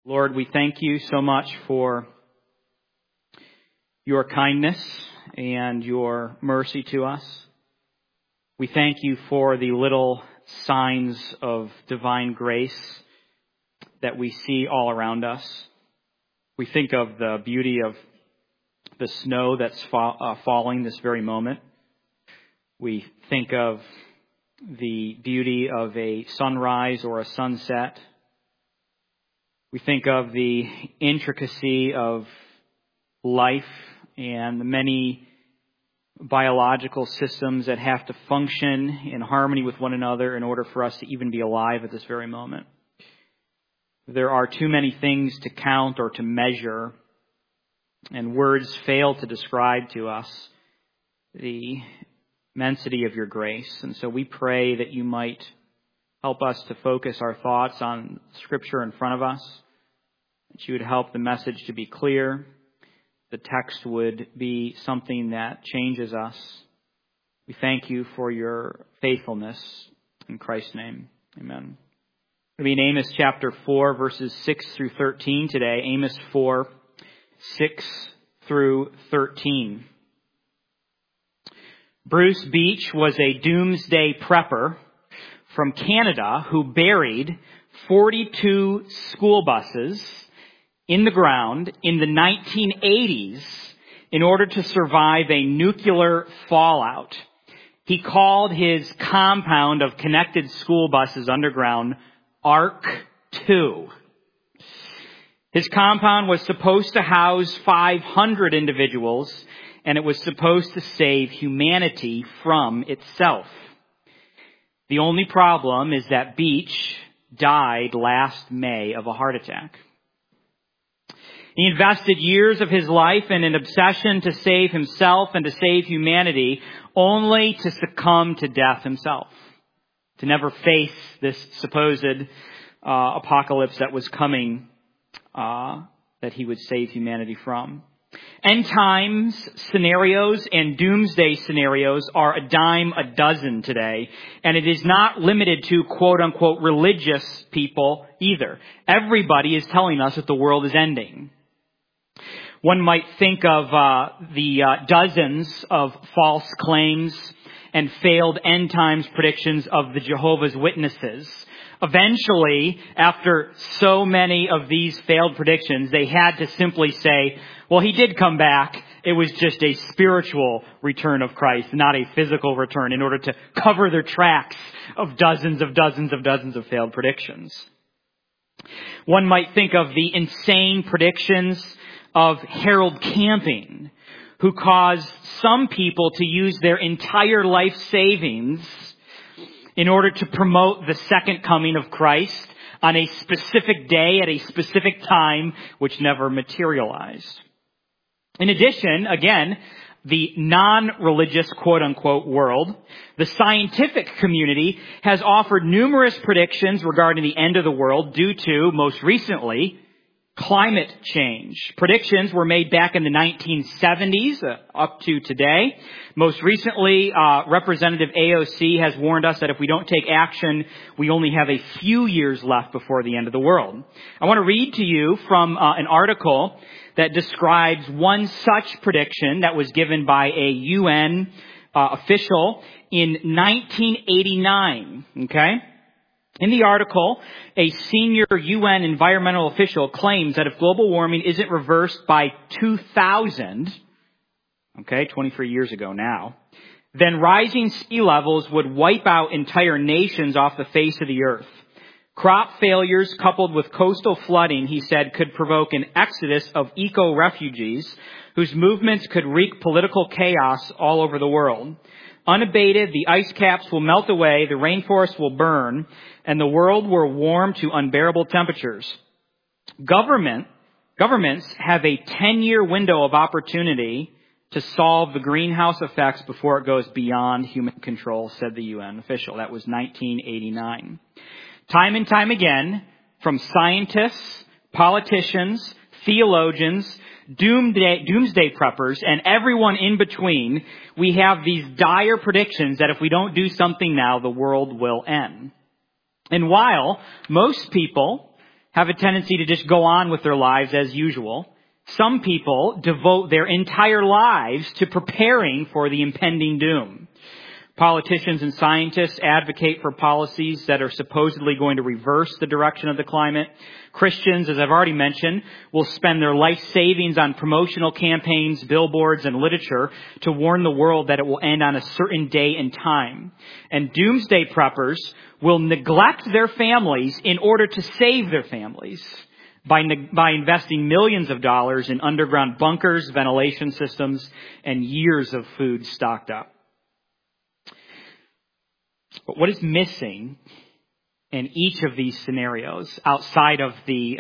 Lord, we thank you so much for your kindness and your mercy to us. We thank you for the little signs of divine grace that we see all around us. We think of the beauty of the snow that's falling this very moment. We think of the beauty of a sunrise or a sunset. We think of the intricacy of life and the many biological systems that have to function in harmony with one another in order for us to even be alive at this very moment. There are too many things to count or to measure, and words fail to describe to us the immensity of your grace. And so we pray that you might help us to focus our thoughts on Scripture in front of us, that you would help the message to be clear, the text would be something that changes us. We thank you for your faithfulness. In Christ's name, amen. We're going to be in Amos chapter 4, verses 6 through 13 today. Amos 4, 6 through 13. Bruce Beach was a doomsday prepper from Canada who buried 42 school buses in the ground in the 1980s in order to survive a nuclear fallout. He called his compound of connected school buses underground Ark 2. His compound was supposed to house 500 individuals, and it was supposed to save humanity from itself. The only problem is that Beach died last May of a heart attack. He invested years of his life in an obsession to save himself and to save humanity, only to succumb to death himself, to never face this supposed apocalypse that was coming, that he would save humanity from. End times scenarios and doomsday scenarios are a dime a dozen today, and it is not limited to quote unquote religious people either. Everybody is telling us that the world is ending. One might think of the dozens of false claims and failed end times predictions of the Jehovah's Witnesses. Eventually, after so many of these failed predictions, they had to simply say, well, he did come back. It was just a spiritual return of Christ, not a physical return, in order to cover their tracks of dozens of failed predictions. One might think of the insane predictions of Harold Camping, who caused some people to use their entire life savings in order to promote the second coming of Christ on a specific day at a specific time, which never materialized. In addition, again, the non-religious quote-unquote world, the scientific community has offered numerous predictions regarding the end of the world due to, most recently, climate change. Predictions were made back in the 1970s up to today. Most recently, Representative AOC has warned us that if we don't take action, we only have a few years left before the end of the world. I want to read to you from an article that describes one such prediction that was given by a UN official in 1989. Okay? In the article, a senior UN environmental official claims that if global warming isn't reversed by 2000, 23 years ago now, then rising sea levels would wipe out entire nations off the face of the earth. Crop failures coupled with coastal flooding, he said, could provoke an exodus of eco-refugees whose movements could wreak political chaos all over the world. Unabated, the ice caps will melt away, the rainforests will burn, and the world will warm to unbearable temperatures. Governments have a 10-year window of opportunity to solve the greenhouse effects before it goes beyond human control, said the UN official. That was 1989. Time and time again, from scientists, politicians, theologians, doomsday preppers, and everyone in between, we have these dire predictions that if we don't do something now, the world will end. And while most people have a tendency to just go on with their lives as usual. Some people devote their entire lives to preparing for the impending doom. Politicians and scientists advocate for policies that are supposedly going to reverse the direction of the climate. Christians, as I've already mentioned, will spend their life savings on promotional campaigns, billboards, and literature to warn the world that it will end on a certain day and time. And doomsday preppers will neglect their families in order to save their families by investing millions of dollars in underground bunkers, ventilation systems, and years of food stocked up. But what is missing in each of these scenarios, outside of the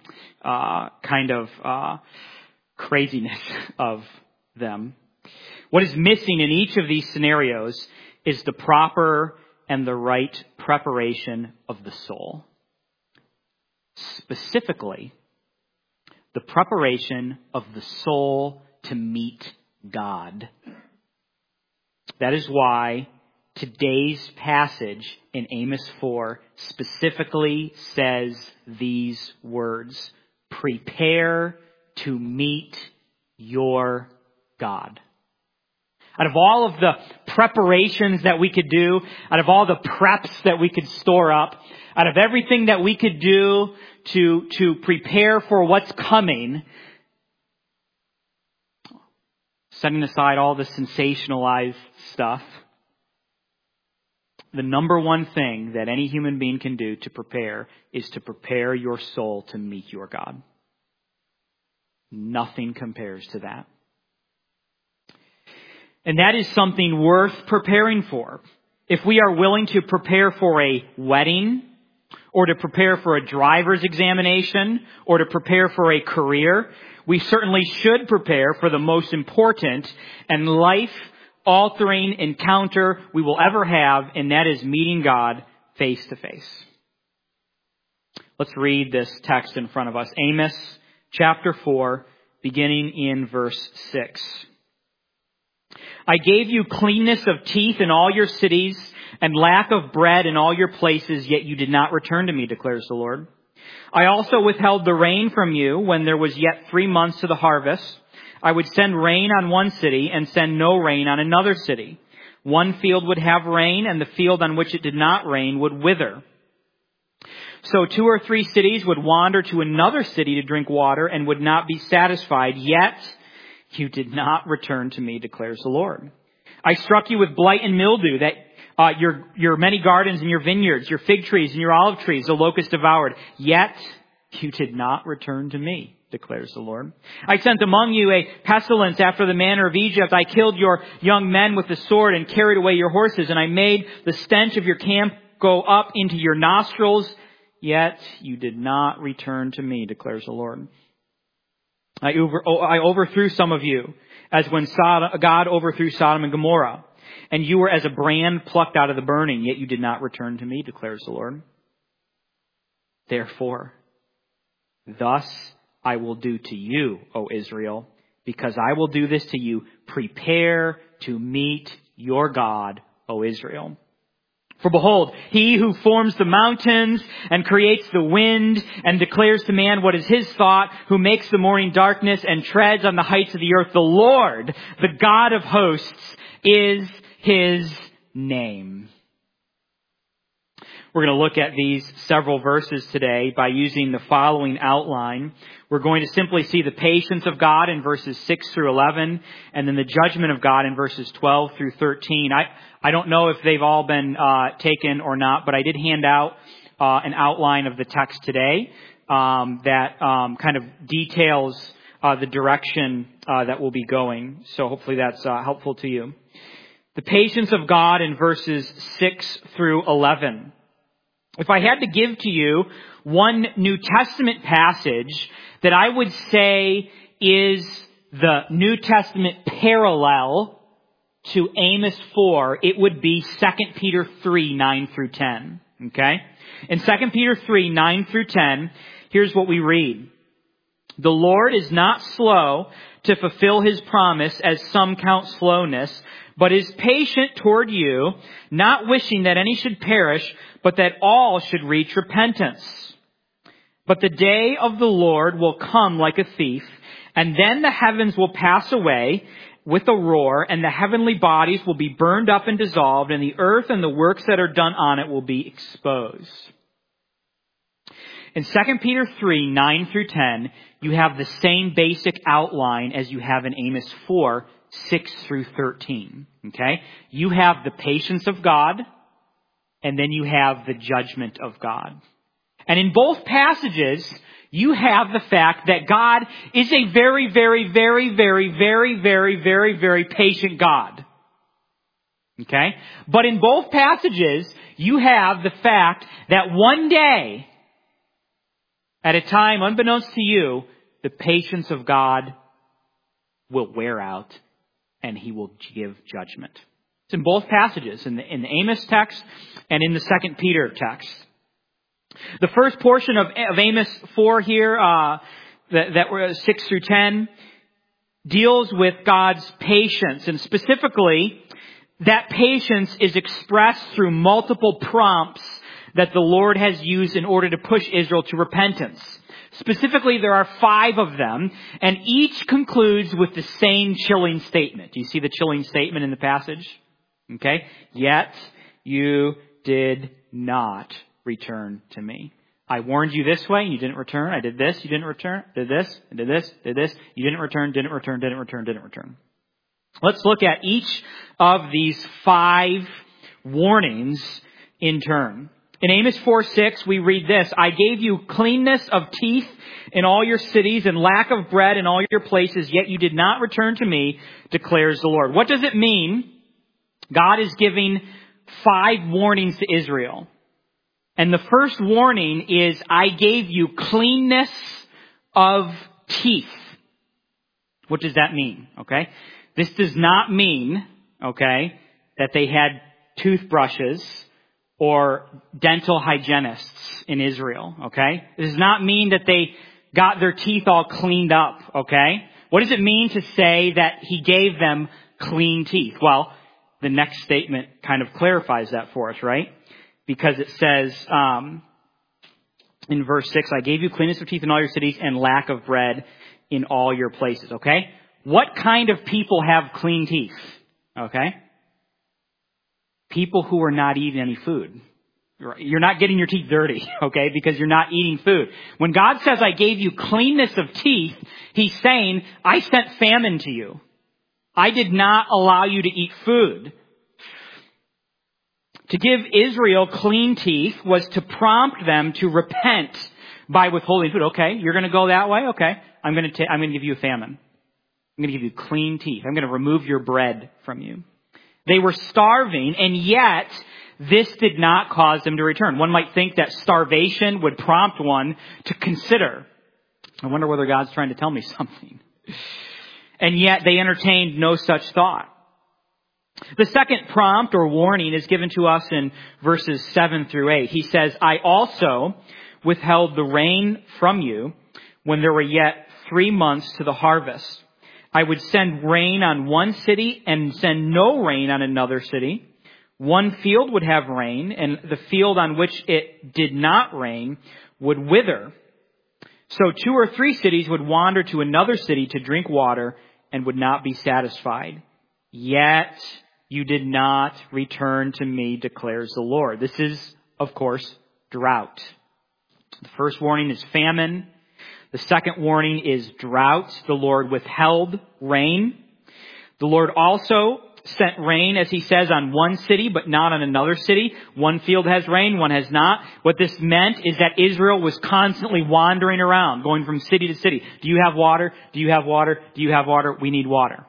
craziness of them, what is missing in each of these scenarios is the proper and the right preparation of the soul. Specifically, the preparation of the soul to meet God. That is why today's passage in Amos 4 specifically says these words: prepare to meet your God. Out of all of the preparations that we could do, out of all the preps that we could store up, out of everything that we could do to prepare for what's coming, setting aside all the sensationalized stuff, the number one thing that any human being can do to prepare is to prepare your soul to meet your God. Nothing compares to that. And that is something worth preparing for. If we are willing to prepare for a wedding, or to prepare for a driver's examination, or to prepare for a career, we certainly should prepare for the most important and life-altering encounter we will ever have, and that is meeting God face to face. Let's read this text in front of us. Amos chapter 4, beginning in verse 6. I gave you cleanness of teeth in all your cities and lack of bread in all your places, yet you did not return to me, declares the Lord. I also withheld the rain from you when there was yet 3 months to the harvest. I would send rain on one city and send no rain on another city. One field would have rain, and the field on which it did not rain would wither. So 2 or 3 cities would wander to another city to drink water and would not be satisfied, yet you did not return to me, declares the Lord. I struck you with blight and mildew, that your many gardens and your vineyards, your fig trees and your olive trees, the locust devoured. Yet you did not return to me, declares the Lord. I sent among you a pestilence after the manner of Egypt. I killed your young men with the sword and carried away your horses. And I made the stench of your camp go up into your nostrils. Yet you did not return to me, declares the Lord. I overthrew some of you, as when God overthrew Sodom and Gomorrah. And you were as a brand plucked out of the burning, yet you did not return to me, declares the Lord. Therefore, thus I will do to you, O Israel, because I will do this to you. Prepare to meet your God, O Israel. For behold, he who forms the mountains and creates the wind and declares to man what is his thought, who makes the morning darkness and treads on the heights of the earth, the Lord, the God of hosts, is his name. We're going to look at these several verses today by using the following outline. We're going to simply see the patience of God in verses 6 through 11, and then the judgment of God in verses 12 through 13. I don't know if they've all been taken or not, but I did hand out an outline of the text today that kind of details the direction that we'll be going. So hopefully that's helpful to you. The patience of God in verses 6 through 11. If I had to give to you one New Testament passage that I would say is the New Testament parallel to Amos 4, it would be 2 Peter 3, 9 through 10. Okay? In 2 Peter 3, 9 through 10, here's what we read. The Lord is not slow to fulfill his promise, as some count slowness, but is patient toward you, not wishing that any should perish, but that all should reach repentance. But the day of the Lord will come like a thief, and then the heavens will pass away with a roar, and the heavenly bodies will be burned up and dissolved, and the earth and the works that are done on it will be exposed. In 2 Peter 3, 9 through 10, you have the same basic outline as you have in Amos 4, 6 through 13. Okay? You have the patience of God, and then you have the judgment of God. And in both passages, you have the fact that God is a very, very, very, very, very, very, very, very patient God. Okay? But in both passages, you have the fact that one day, at a time unbeknownst to you, the patience of God will wear out and He will give judgment. It's in both passages, in the Amos text and in the 2 Peter text. The first portion of Amos 4 here, that were 6 through 10, deals with God's patience. And specifically, that patience is expressed through multiple prompts that the Lord has used in order to push Israel to repentance. Specifically, there are 5 of them, and each concludes with the same chilling statement. Do you see the chilling statement in the passage? Okay? Yet you did not return to me. I warned you this way, and you didn't return. I did this, you didn't return. Did this, I did this, did this. You didn't return, didn't return, didn't return, didn't return. Let's look at each of these 5 warnings in turn. In Amos 4:6, we read this: I gave you cleanness of teeth in all your cities and lack of bread in all your places, yet you did not return to me, declares the Lord. What does it mean? God is giving 5 warnings to Israel. And the first warning is, I gave you cleanness of teeth. What does that mean? Okay. This does not mean, okay, that they had toothbrushes or dental hygienists in Israel, okay? It does not mean that they got their teeth all cleaned up, okay? What does it mean to say that He gave them clean teeth? Well, the next statement kind of clarifies that for us, right? Because it says in verse 6, I gave you cleanness of teeth in all your cities and lack of bread in all your places, okay? What kind of people have clean teeth, okay? People who are not eating any food. You're not getting your teeth dirty, okay, because you're not eating food. When God says, I gave you cleanness of teeth, He's saying, I sent famine to you. I did not allow you to eat food. To give Israel clean teeth was to prompt them to repent by withholding food. Okay, you're going to go that way? Okay, I'm going to give you a famine. I'm going to give you clean teeth. I'm going to remove your bread from you. They were starving, and yet this did not cause them to return. One might think that starvation would prompt one to consider, I wonder whether God's trying to tell me something. And yet they entertained no such thought. The second prompt or warning is given to us in verses 7 through 8. He says, I also withheld the rain from you when there were yet 3 months to the harvest. I would send rain on one city and send no rain on another city. One field would have rain, and the field on which it did not rain would wither. So 2 or 3 cities would wander to another city to drink water and would not be satisfied. Yet you did not return to me, declares the Lord. This is, of course, drought. The first warning is famine. The second warning is drought. The Lord withheld rain. The Lord also sent rain, as He says, on one city, but not on another city. One field has rain, one has not. What this meant is that Israel was constantly wandering around, going from city to city. Do you have water? Do you have water? Do you have water? We need water.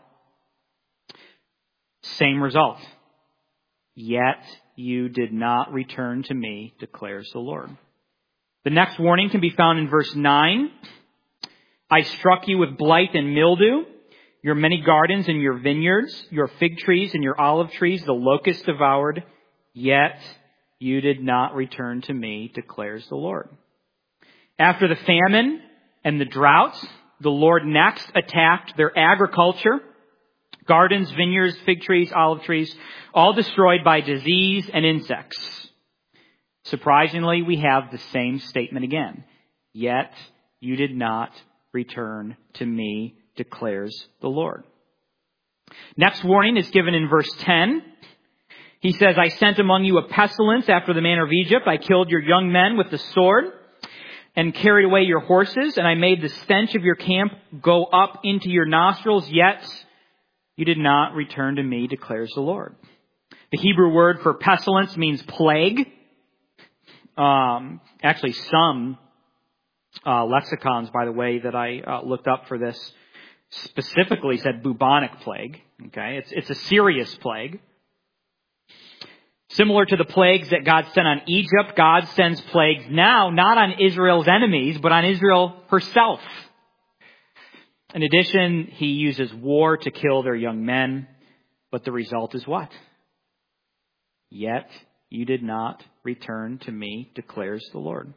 Same result. Yet you did not return to me, declares the Lord. The next warning can be found in verse 9. I struck you with blight and mildew, your many gardens and your vineyards, your fig trees and your olive trees, the locust devoured, yet you did not return to me, declares the Lord. After the famine and the droughts, the Lord next attacked their agriculture. Gardens, vineyards, fig trees, olive trees, all destroyed by disease and insects. Surprisingly, we have the same statement again. yet you did not return to me, declares the Lord. Next warning is given in verse 10. He says, I sent among you a pestilence after the manner of Egypt. I killed your young men with the sword and carried away your horses, and I made the stench of your camp go up into your nostrils, yet you did not return to me, declares the Lord. The Hebrew word for pestilence means plague. Actually, some lexicons, by the way, that I looked up for this specifically said bubonic plague. Okay, it's a serious plague. Similar to the plagues that God sent on Egypt, God sends plagues now, not on Israel's enemies, but on Israel herself. In addition, he uses war to kill their young men, but the result is what? Yet you did not return to me, declares the Lord.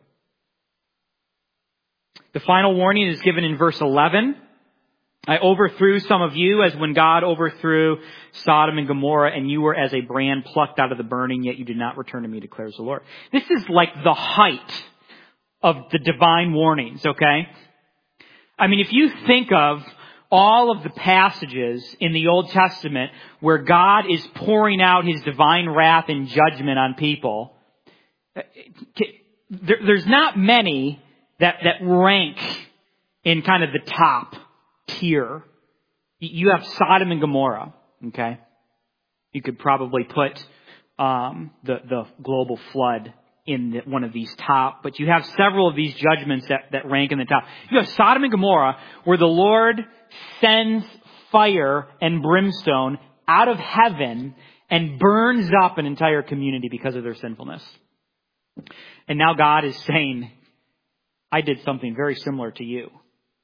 The final warning is given in verse 11. I overthrew some of you as when God overthrew Sodom and Gomorrah, and you were as a brand plucked out of the burning, yet you did not return to me, declares the Lord. This is like the height of the divine warnings, okay? I mean, if you think of all of the passages in the Old Testament where God is pouring out his divine wrath and judgment on people, there's not many that rank in kind of the top tier. You have Sodom and Gomorrah, okay? You could probably put the global flood in one of these top, but you have several of these judgments that rank in the top. You have Sodom and Gomorrah, where the Lord sends fire and brimstone out of heaven and burns up an entire community because of their sinfulness. And now God is saying, I did something very similar to you.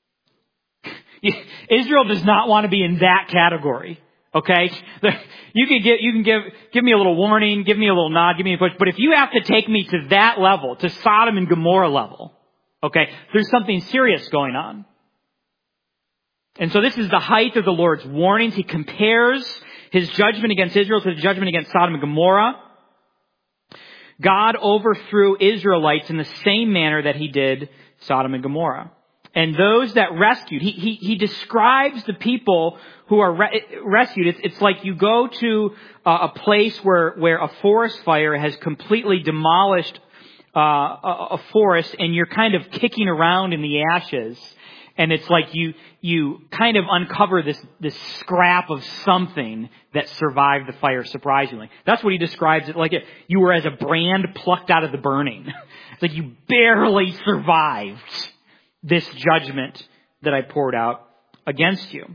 Israel does not want to be in that category. Okay? You can give me a little warning, give me a little nod, give me a push, but if you have to take me to that level, to Sodom and Gomorrah level, okay, there's something serious going on. And so this is the height of the Lord's warnings. He compares his judgment against Israel to the judgment against Sodom and Gomorrah. God overthrew Israelites in the same manner that he did Sodom and Gomorrah. And those that rescued, he describes the people who are rescued. It's like you go to a place where a forest fire has completely demolished a forest, and you're kind of kicking around in the ashes. And it's like you kind of uncover this scrap of something that survived the fire surprisingly. That's what he describes it like. You were as a brand plucked out of the burning. It's like you barely survived this judgment that I poured out against you.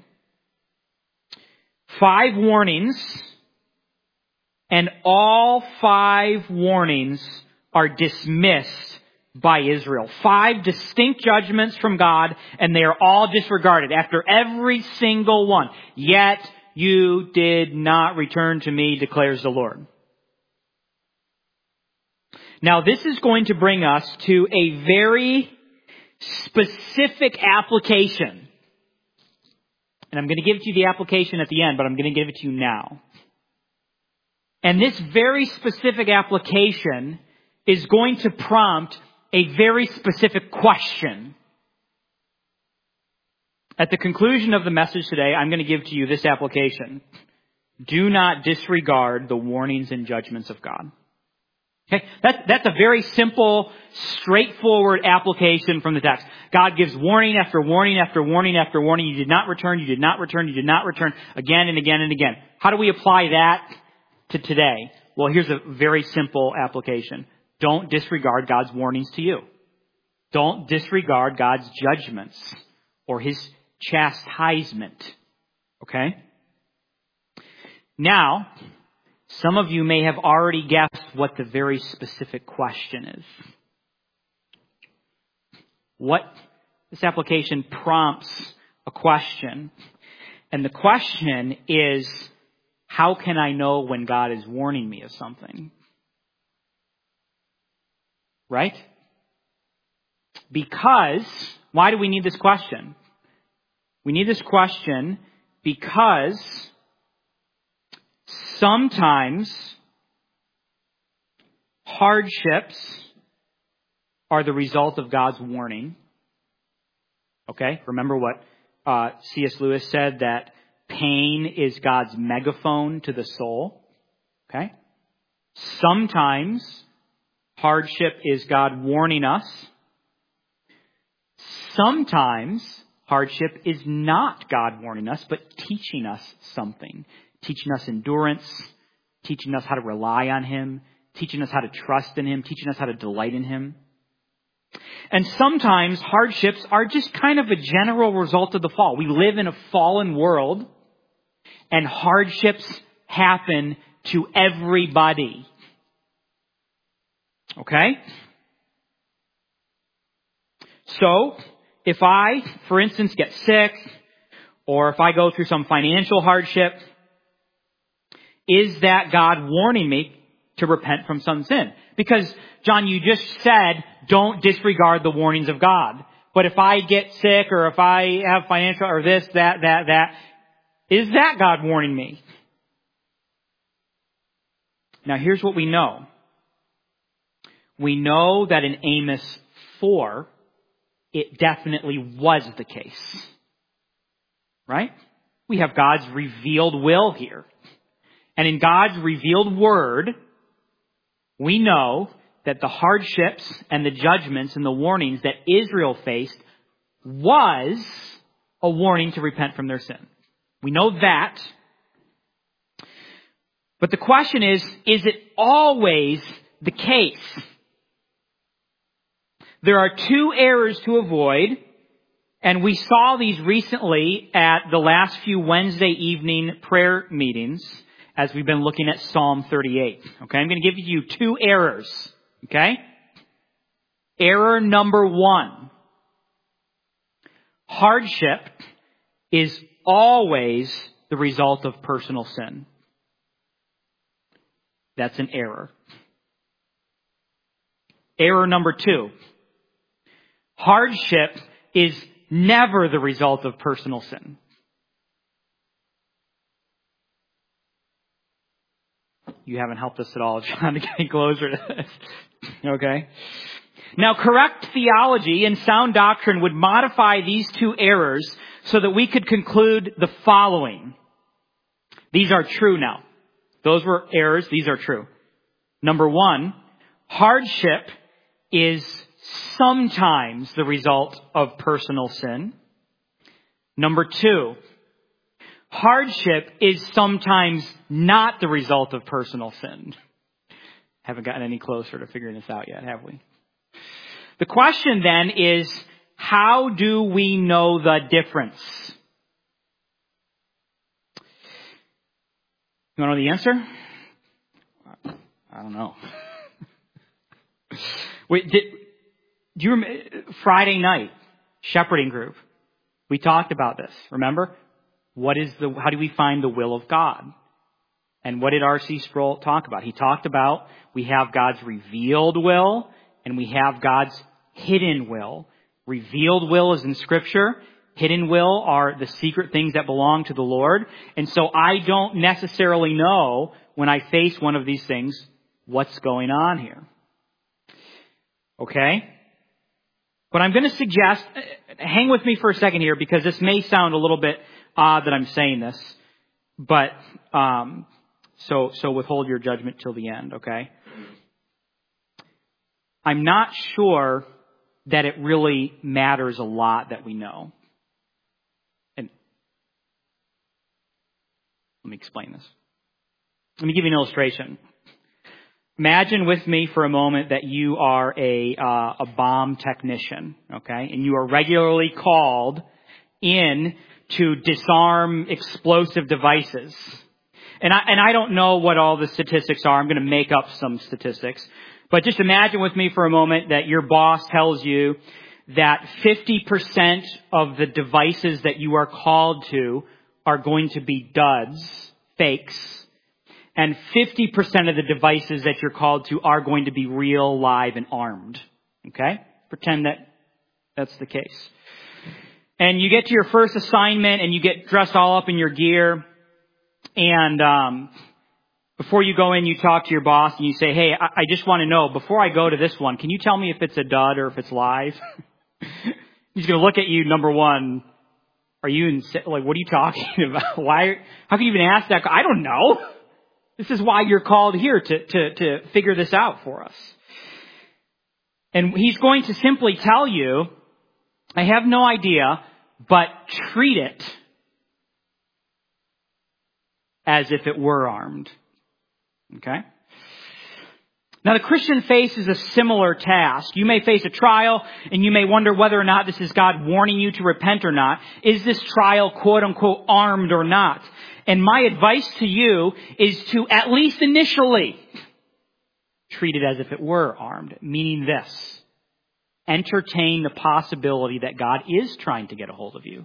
5 warnings, and all 5 warnings are dismissed by Israel. 5 distinct judgments from God, and they are all disregarded after every single one. Yet you did not return to me, declares the Lord. Now this is going to bring us to a very specific application. And I'm going to give it to you the application at the end, but I'm going to give it to you now. And this very specific application is going to prompt a very specific question. At the conclusion of the message today, I'm going to give to you this application. Do not disregard the warnings and judgments of God. Okay, that's a very simple, straightforward application from the text. God gives warning after warning after warning after warning. You did not return, you did not return, you did not return, again and again and again. How do we apply that to today? Well, here's a very simple application. Don't disregard God's warnings to you. Don't disregard God's judgments or his chastisement. Okay? Now, some of you may have already guessed what the very specific question is. This application prompts a question. And the question is, how can I know when God is warning me of something? Right? Because, why do we need this question? We need this question because sometimes hardships are the result of God's warning. Okay? Remember what C.S. Lewis said, that pain is God's megaphone to the soul. Okay? Sometimes hardship is God warning us. Sometimes hardship is not God warning us, but teaching us something. Teaching us endurance, teaching us how to rely on Him, teaching us how to trust in Him, teaching us how to delight in Him. And sometimes hardships are just kind of a general result of the fall. We live in a fallen world, and hardships happen to everybody. Okay? So, if I, for instance, get sick, or if I go through some financial hardship, is that God warning me to repent from some sin? Because, John, you just said, don't disregard the warnings of God. But if I get sick, or if I have financial, or this, that, is that God warning me? Now, here's what we know. We know that in Amos 4, it definitely was the case. Right? We have God's revealed will here. And in God's revealed word, we know that the hardships and the judgments and the warnings that Israel faced was a warning to repent from their sin. We know that. But the question is it always the case? There are two errors to avoid, and we saw these recently at the last few Wednesday evening prayer meetings as we've been looking at Psalm 38. Okay, I'm going to give you two errors. Okay? Error number 1. Hardship is always the result of personal sin. That's an error. Error number 2. Hardship is never the result of personal sin. You haven't helped us at all, John, to get closer to this. Okay? Now, correct theology and sound doctrine would modify these two errors so that we could conclude the following. These are true now. Those were errors. These are true. Number 1, hardship is sometimes the result of personal sin. Number 2, hardship is sometimes not the result of personal sin. Haven't gotten any closer to figuring this out yet, have we? The question then is, how do we know the difference? You want to know the answer? I don't know. Wait, do you remember Friday night, shepherding group? We talked about this, remember? How do we find the will of God? And what did R.C. Sproul talk about? He talked about we have God's revealed will and we have God's hidden will. Revealed will is in Scripture. Hidden will are the secret things that belong to the Lord. And so I don't necessarily know when I face one of these things what's going on here. Okay? But I'm going to suggest, hang with me for a second here because this may sound a little bit odd that I'm saying this. But, so withhold your judgment till the end, okay? I'm not sure that it really matters a lot that we know. And let me explain this. Let me give you an illustration. Imagine with me for a moment that you are a bomb technician, okay? And you are regularly called in to disarm explosive devices. And I don't know what all the statistics are. I'm going to make up some statistics. But just imagine with me for a moment that your boss tells you that 50% of the devices that you are called to are going to be duds, fakes, and 50% of the devices that you're called to are going to be real, live, and armed. Okay? Pretend that that's the case. And you get to your first assignment and you get dressed all up in your gear. And Before you go in, you talk to your boss and you say, hey, I just want to know, before I go to this one, can you tell me if it's a dud or if it's live? He's going to look at you, number one, what are you talking about? How can you even ask that? I don't know. This is why you're called here to figure this out for us. And he's going to simply tell you, I have no idea, but treat it as if it were armed. Okay? Now the Christian faces a similar task. You may face a trial and you may wonder whether or not this is God warning you to repent or not. Is this trial quote unquote armed or not? And my advice to you is to at least initially treat it as if it were armed. Meaning this. Entertain the possibility that God is trying to get a hold of you.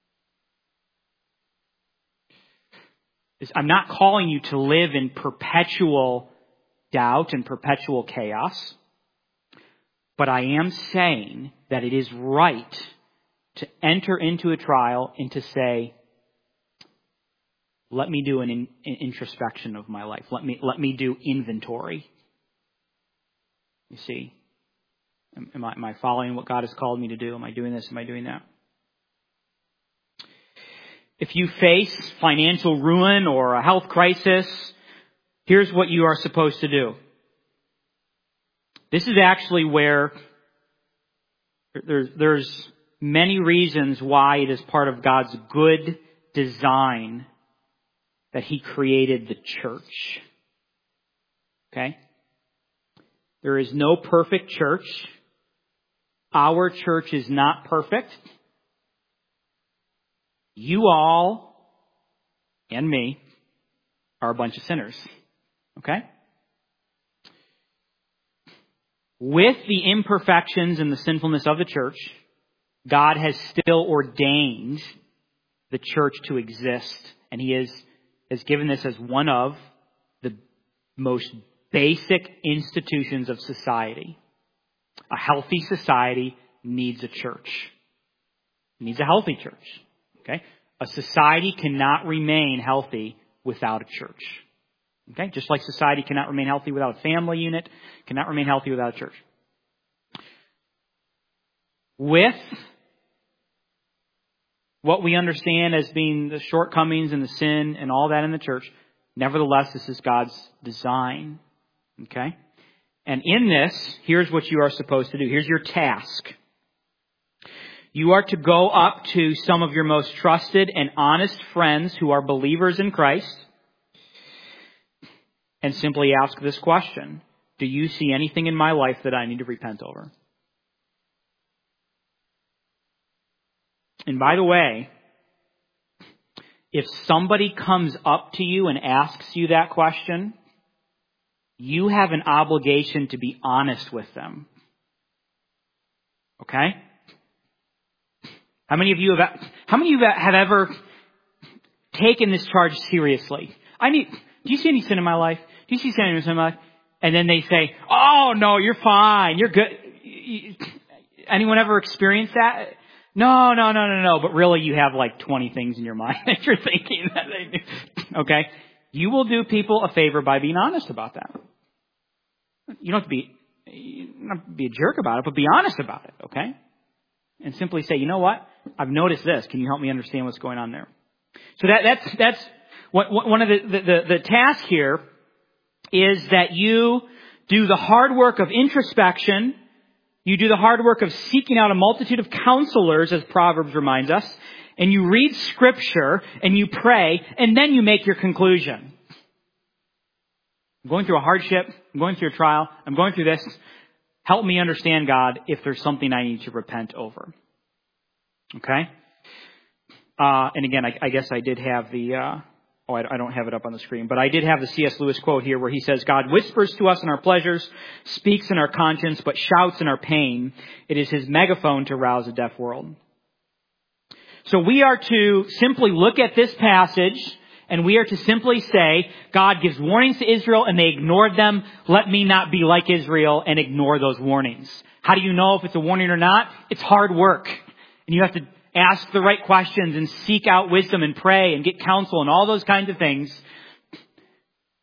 I'm not calling you to live in perpetual doubt and perpetual chaos. But I am saying that it is right to enter into a trial and to say, let me do an introspection of my life. Let me do inventory. You see, am I following what God has called me to do? Am I doing this? Am I doing that? If you face financial ruin or a health crisis, here's what you are supposed to do. This is actually where there's many reasons why it is part of God's good design that He created the church. Okay? There is no perfect church. Our church is not perfect. You all and me are a bunch of sinners. Okay? With the imperfections and the sinfulness of the church, God has still ordained the church to exist. And He has given this as one of the most basic institutions of society. A healthy society needs a church. It needs a healthy church. Okay? A society cannot remain healthy without a church. Okay? Just like society cannot remain healthy without a family unit, cannot remain healthy without a church. With what we understand as being the shortcomings and the sin and all that in the church, nevertheless, this is God's design. Okay? And in this, here's what you are supposed to do. Here's your task. You are to go up to some of your most trusted and honest friends who are believers in Christ and simply ask this question. Do you see anything in my life that I need to repent over? And by the way, if somebody comes up to you and asks you that question, you have an obligation to be honest with them. Okay? How many of you have ever taken this charge seriously? Do you see any sin in my life? Do you see sin in my life? And then they say, oh no, you're fine. You're good. Anyone ever experienced that? No. But really you have like 20 things in your mind that you're thinking that they do. Okay? You will do people a favor by being honest about that. You don't have to be a jerk about it, but be honest about it. Okay? And simply say, you know what? I've noticed this. Can you help me understand what's going on there? So that's one of the tasks here is that you do the hard work of introspection. You do the hard work of seeking out a multitude of counselors, as Proverbs reminds us. And you read Scripture and you pray and then you make your conclusion. I'm going through a hardship. I'm going through a trial. I'm going through this. Help me understand, God, if there's something I need to repent over. Okay? And again, I guess I did have I don't have it up on the screen, but I did have the C.S. Lewis quote here where he says, God whispers to us in our pleasures, speaks in our conscience, but shouts in our pain. It is His megaphone to rouse a deaf world. So we are to simply look at this passage and we are to simply say, God gives warnings to Israel and they ignored them. Let me not be like Israel and ignore those warnings. How do you know if it's a warning or not? It's hard work. And you have to ask the right questions and seek out wisdom and pray and get counsel and all those kinds of things.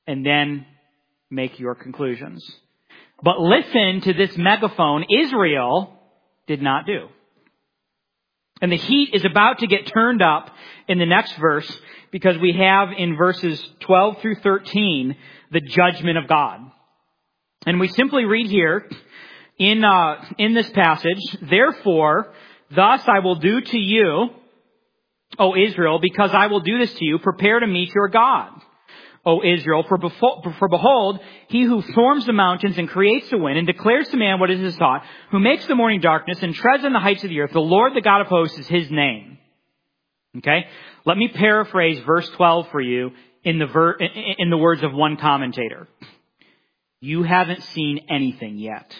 and then make your conclusions. But listen to this megaphone Israel did not do. And the heat is about to get turned up in the next verse, because we have in verses 12 through 13 the judgment of God. And we simply read here in this passage, "Therefore, thus I will do to you, O Israel, because I will do this to you, prepare to meet your God. O Israel, for behold, he who forms the mountains and creates the wind and declares to man what is his thought, who makes the morning darkness and treads on the heights of the earth, the Lord, the God of hosts, is his name." Okay? Let me paraphrase verse 12 for you in the words of one commentator. You haven't seen anything yet.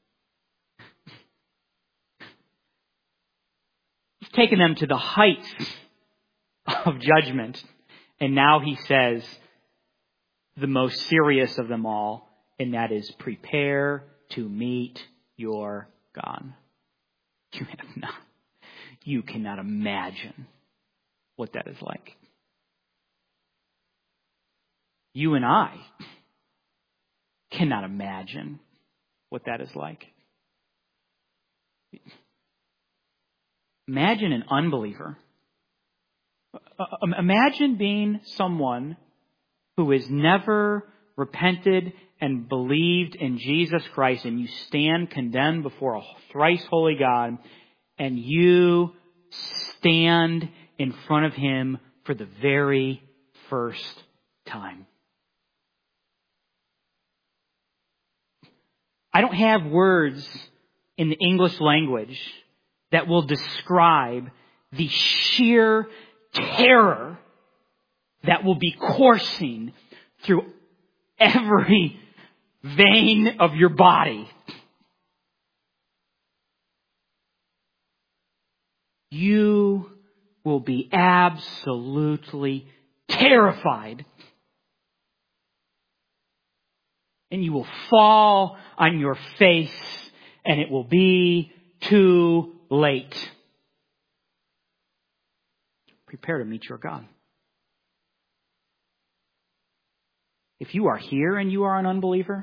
He's taken them to the heights of judgment. And now he says the most serious of them all, and that is prepare to meet your God. You cannot imagine what that is like. You and I cannot imagine what that is like. Imagine an unbeliever. Imagine being someone who has never repented and believed in Jesus Christ, and you stand condemned before a thrice holy God, and you stand in front of him for the very first time. I don't have words in the English language that will describe the sheer terror that will be coursing through every vein of your body. You will be absolutely terrified. And you will fall on your face, and it will be too late. Prepare to meet your God. If you are here and you are an unbeliever,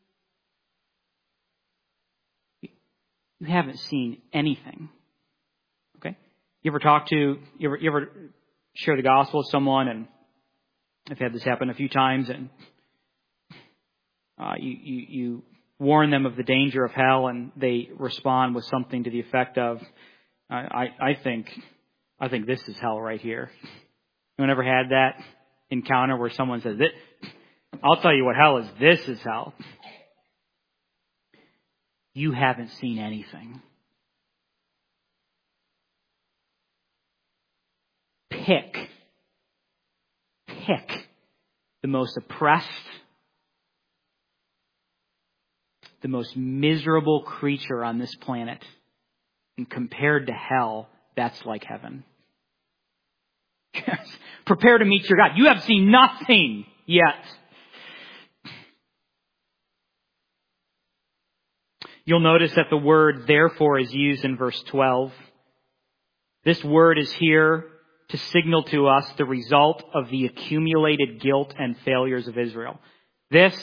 you haven't seen anything. Okay? You ever share the gospel with someone, and I've had this happen a few times, and you warn them of the danger of hell, and they respond with something to the effect of, I think this is hell right here. Anyone ever had that encounter where someone says, I'll tell you what hell is. This is hell. You haven't seen anything. Pick the most oppressed, the most miserable creature on this planet, and compared to hell, that's like heaven. Prepare to meet your God. You have seen nothing yet. You'll notice that the word therefore is used in verse 12. This word is here to signal to us the result of the accumulated guilt and failures of Israel. This.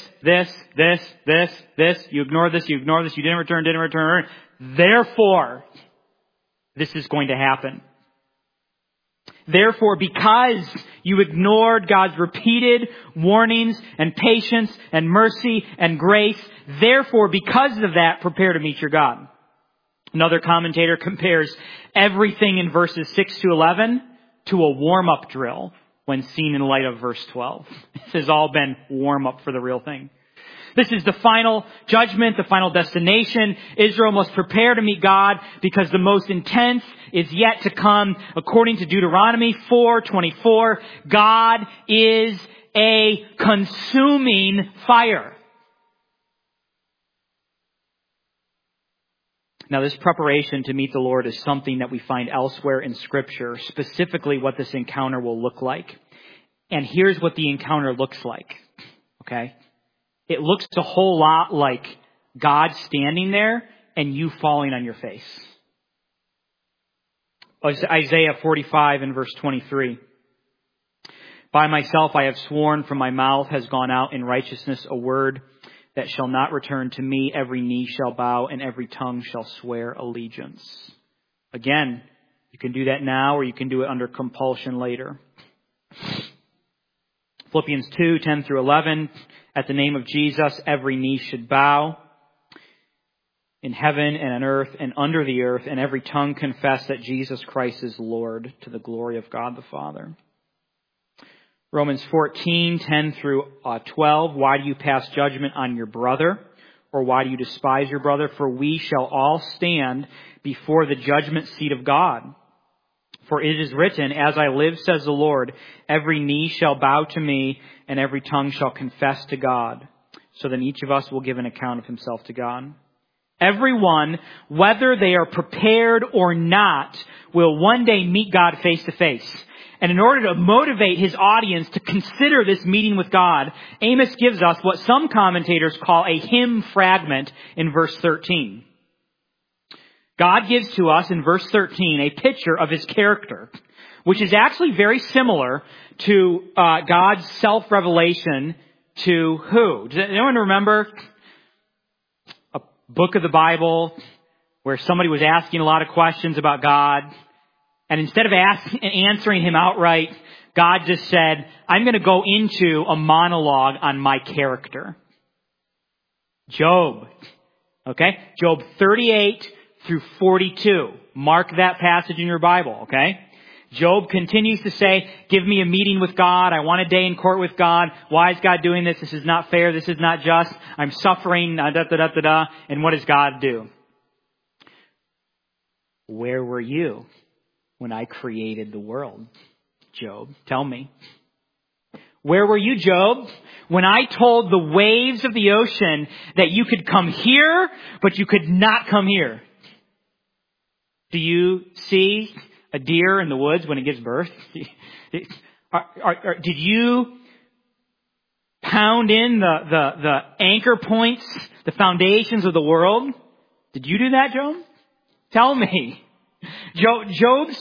You ignore this, you didn't return. Therefore, this is going to happen. Therefore, because you ignored God's repeated warnings and patience and mercy and grace, therefore, because of that, prepare to meet your God. Another commentator compares everything in verses 6 to 11 to a warm-up drill when seen in light of verse 12. This has all been warm-up for the real thing. This is the final judgment, the final destination. Israel must prepare to meet God because the most intense is yet to come. According to Deuteronomy 4:24, God is a consuming fire. Now, this preparation to meet the Lord is something that we find elsewhere in Scripture, specifically what this encounter will look like. And here's what the encounter looks like. Okay? It looks a whole lot like God standing there and you falling on your face. Isaiah 45 and verse 23. By myself I have sworn, from my mouth has gone out in righteousness a word that shall not return to me. Every knee shall bow and every tongue shall swear allegiance. Again, you can do that now or you can do it under compulsion later. Philippians 2:10 through 11. At the name of Jesus, every knee should bow in heaven and on earth and under the earth, and every tongue confess that Jesus Christ is Lord, to the glory of God the Father. Romans 14:10 through 12. Why do you pass judgment on your brother? Or why do you despise your brother? For we shall all stand before the judgment seat of God. For it is written, as I live, says the Lord, every knee shall bow to me, and every tongue shall confess to God. So then each of us will give an account of himself to God. Everyone, whether they are prepared or not, will one day meet God face to face. And in order to motivate his audience to consider this meeting with God, Amos gives us what some commentators call a hymn fragment in verse 13. God gives to us in verse 13 a picture of his character, which is actually very similar to God's self-revelation to who? Does anyone remember a book of the Bible where somebody was asking a lot of questions about God, and instead of answering him outright, God just said, I'm going to go into a monologue on my character. Job. Okay? Job 38 through 42. Mark that passage in your Bible, okay? Job continues to say, give me a meeting with God. I want a day in court with God. Why is God doing this? This is not fair. This is not just. I'm suffering. And what does God do? Where were you when I created the world, Job? Tell me. Where were you, Job, when I told the waves of the ocean that you could come here, but you could not come here? Do you see a deer in the woods when it gives birth? Did you pound in the anchor points, the foundations of the world? Did you do that, Job? Tell me. Job's,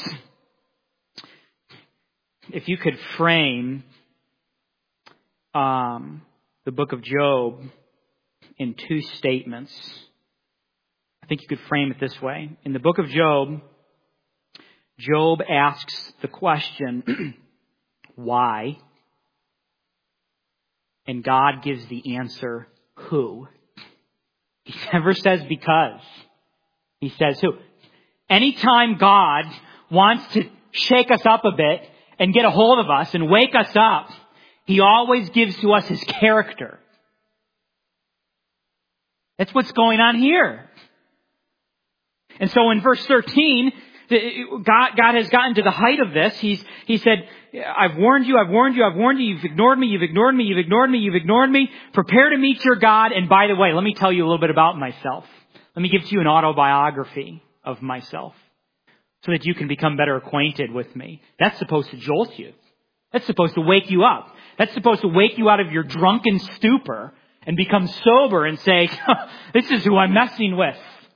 if you could frame the book of Job in two statements, I think you could frame it this way. In the book of Job, Job asks the question, why? And God gives the answer, who? He never says because. He says who? Anytime God wants to shake us up a bit and get a hold of us and wake us up, he always gives to us his character. That's what's going on here. And so in verse 13, God has gotten to the height of this. He said, I've warned you. You've ignored me. Prepare to meet your God. And by the way, let me tell you a little bit about myself. Let me give to you an autobiography of myself so that you can become better acquainted with me. That's supposed to jolt you. That's supposed to wake you up. That's supposed to wake you out of your drunken stupor and become sober and say, this is who I'm messing with.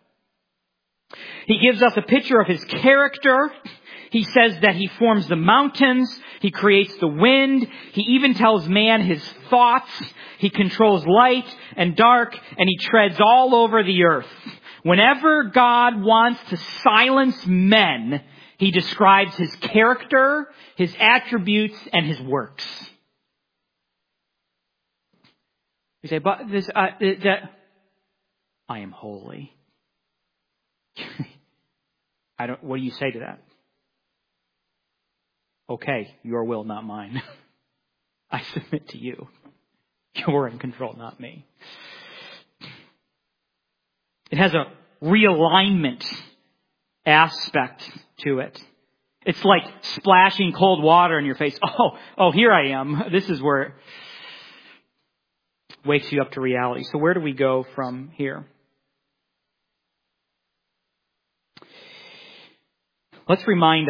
He gives us a picture of his character. He says that he forms the mountains. He creates the wind. He even tells man his thoughts. He controls light and dark, and he treads all over the earth. Whenever God wants to silence men, he describes his character, his attributes, and his works. You say, but this, I am holy. What do you say to that? Okay, your will, not mine. I submit to you. You're in control, not me. It has a realignment aspect to it. It's like splashing cold water in your face. Oh, here I am. This is where it wakes you up to reality. So where do we go from here? Let's remind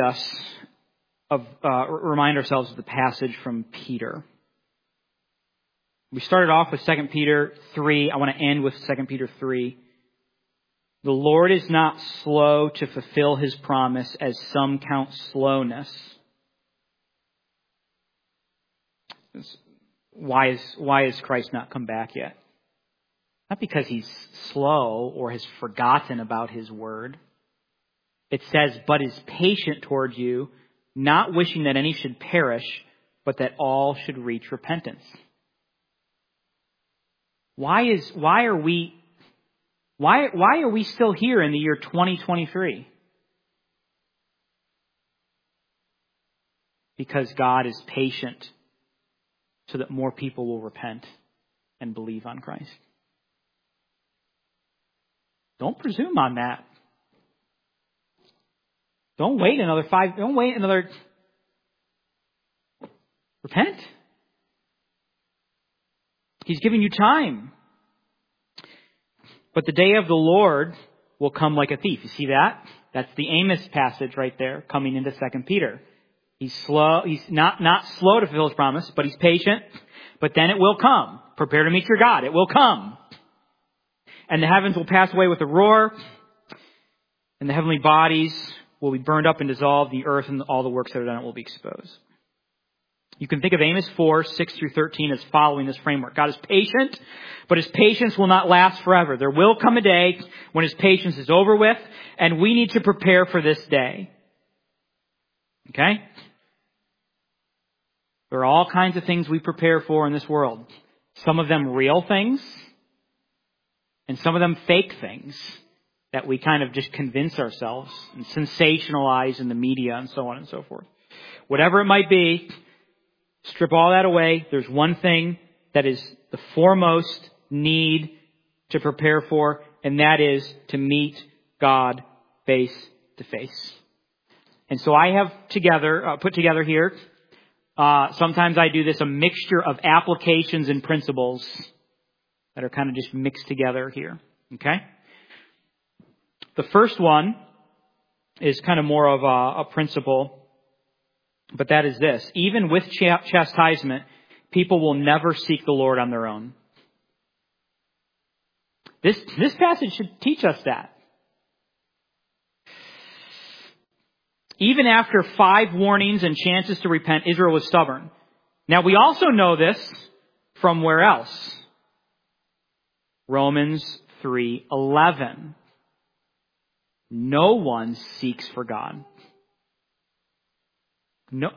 ourselves of the passage from Peter. We started off with 2 Peter 3. I want to end with 2 Peter 3. The Lord is not slow to fulfill his promise, as some count slowness, Why has Christ not come back yet? Not because he's slow or has forgotten about his word. It says, but is patient towards you, not wishing that any should perish, but that all should reach repentance. Why are we still here in the year 2023? Because God is patient so that more people will repent and believe on Christ. Don't presume on that. Don't wait another. Repent. He's giving you time. But the day of the Lord will come like a thief. You see that? That's the Amos passage right there coming into 2 Peter. He's slow. He's not slow to fulfill his promise, but he's patient. But then it will come. Prepare to meet your God. It will come. And the heavens will pass away with a roar. And the heavenly bodies will be burned up and dissolved. The earth and all the works that are done it will be exposed. You can think of Amos 4, 6 through 13 as following this framework. God is patient, but his patience will not last forever. There will come a day when his patience is over with, and we need to prepare for this day. Okay? There are all kinds of things we prepare for in this world. Some of them real things, and some of them fake things that we kind of just convince ourselves and sensationalize in the media and so on and so forth. Whatever it might be, strip all that away. There's one thing that is the foremost need to prepare for, and that is to meet God face to face. And so I have put together here, sometimes I do this, a mixture of applications and principles that are kind of just mixed together here. Okay? The first one is kind of more of a principle, but that is this. Even with chastisement, people will never seek the Lord on their own. This passage should teach us that. Even after 5 warnings and chances to repent, Israel was stubborn. Now we also know this from where else? Romans 3:11. No one seeks for God. No.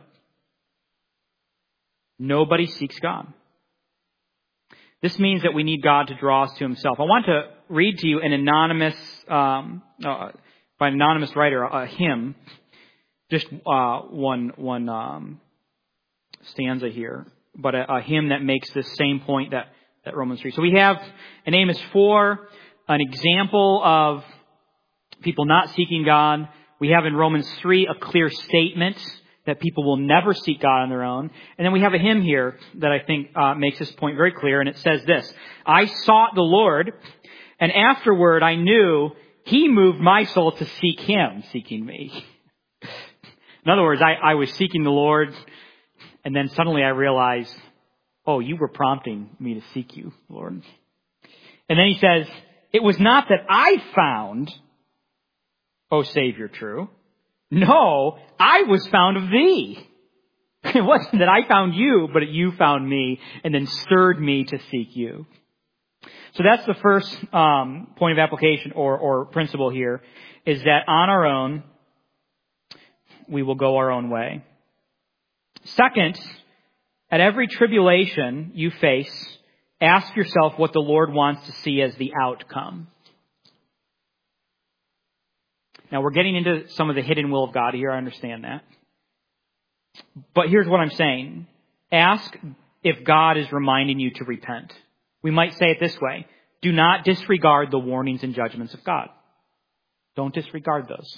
Nobody seeks God. This means that we need God to draw us to himself. I want to read to you an anonymous, by an anonymous writer, a hymn. Just one stanza here, but a hymn that makes this same point that Romans 3. So we have in Amos 4 an example of people not seeking God. We have in Romans 3 a clear statement that people will never seek God on their own. And then we have a hymn here that I think makes this point very clear, and it says this: I sought the Lord, and afterward I knew he moved my soul to seek him, seeking me. In other words, I was seeking the Lord, and then suddenly I realized, oh, you were prompting me to seek you, Lord. And then he says, it was not that I found, O Savior, true. No, I was found of thee. It wasn't that I found you, but you found me and then stirred me to seek you. So that's the first point of application or principle here, is that on our own, we will go our own way. Second, at every tribulation you face, ask yourself what the Lord wants to see as the outcome. Now, we're getting into some of the hidden will of God here. I understand that. But here's what I'm saying. Ask if God is reminding you to repent. We might say it this way: do not disregard the warnings and judgments of God. Don't disregard those.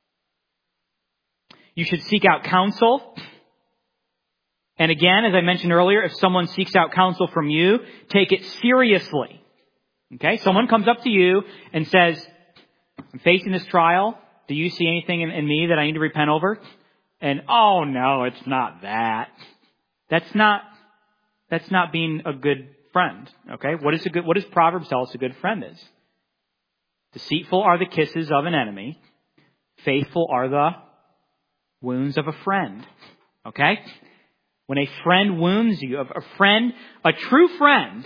You should seek out counsel. And again, as I mentioned earlier, if someone seeks out counsel from you, take it seriously. Okay? Someone comes up to you and says, I'm facing this trial. Do you see anything in me that I need to repent over? And, oh no, it's not that. That's not being a good friend. Okay? What does Proverbs tell us a good friend is? Deceitful are the kisses of an enemy. Faithful are the wounds of a friend. Okay? When a friend wounds you, a true friend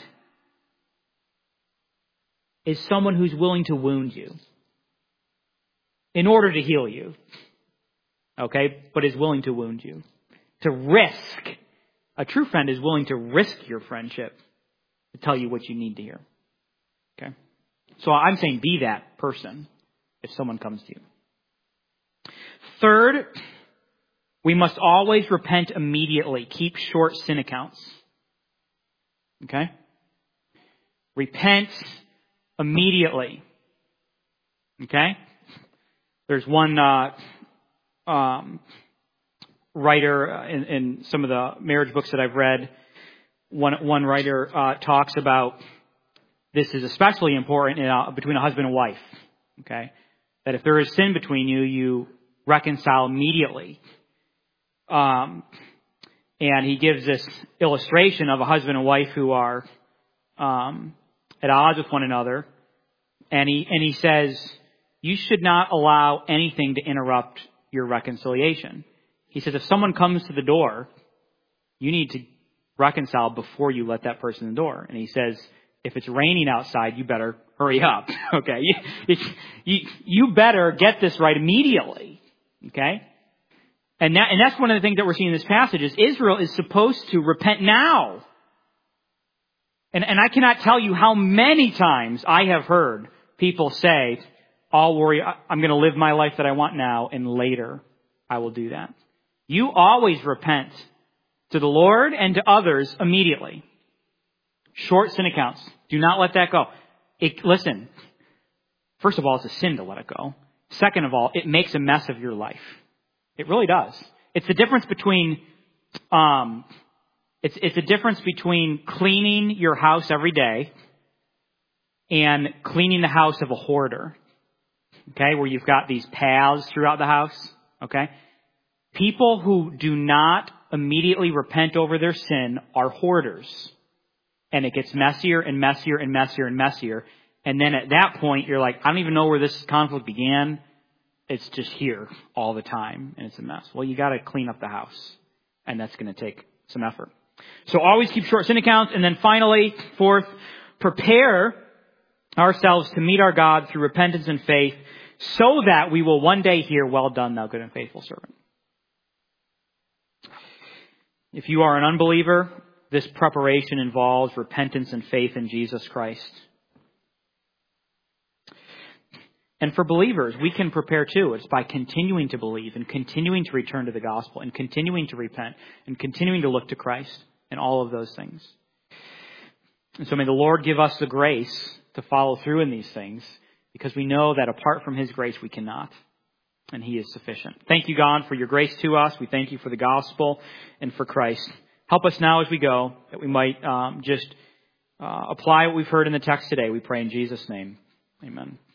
is someone who's willing to wound you in order to heal you. Okay? But is willing to wound you. To risk. A true friend is willing to risk your friendship to tell you what you need to hear. Okay? So I'm saying be that person if someone comes to you. Third, we must always repent immediately. Keep short sin accounts. Okay? Repent immediately. Okay? There's one writer in some of the marriage books that I've read. One writer talks about this is especially important between a husband and wife. Okay? That if there is sin between you, you reconcile immediately. And he gives this illustration of a husband and wife who are at odds with one another. And he says, you should not allow anything to interrupt your reconciliation. He says, if someone comes to the door, you need to reconcile before you let that person in the door. And he says, if it's raining outside, you better hurry up. Okay? You better get this right immediately. Okay? And that's one of the things that we're seeing in this passage is Israel is supposed to repent now. And I cannot tell you how many times I have heard people say, I'll worry, I'm going to live my life that I want now, and later I will do that. You always repent to the Lord and to others immediately. Short sin accounts. Do not let that go. Listen, first of all, it's a sin to let it go. Second of all, it makes a mess of your life. It really does. It's the difference between it's a difference between cleaning your house every day and cleaning the house of a hoarder. Okay, where you've got these paths throughout the house. Okay, people who do not immediately repent over their sin are hoarders, and it gets messier and messier and messier and messier. And then at that point, you're like, I don't even know where this conflict began. It's just here all the time, and it's a mess. Well, you got to clean up the house, and that's going to take some effort. So always keep short sin accounts. And then finally, fourth, prepare ourselves to meet our God through repentance and faith so that we will one day hear, well done, thou good and faithful servant. If you are an unbeliever, this preparation involves repentance and faith in Jesus Christ. And for believers, we can prepare too. It's by continuing to believe and continuing to return to the gospel and continuing to repent and continuing to look to Christ and all of those things. And so may the Lord give us the grace to follow through in these things, because we know that apart from His grace, we cannot. And He is sufficient. Thank you, God, for your grace to us. We thank you for the gospel and for Christ. Help us now as we go, that we might apply what we've heard in the text today. We pray in Jesus' name. Amen.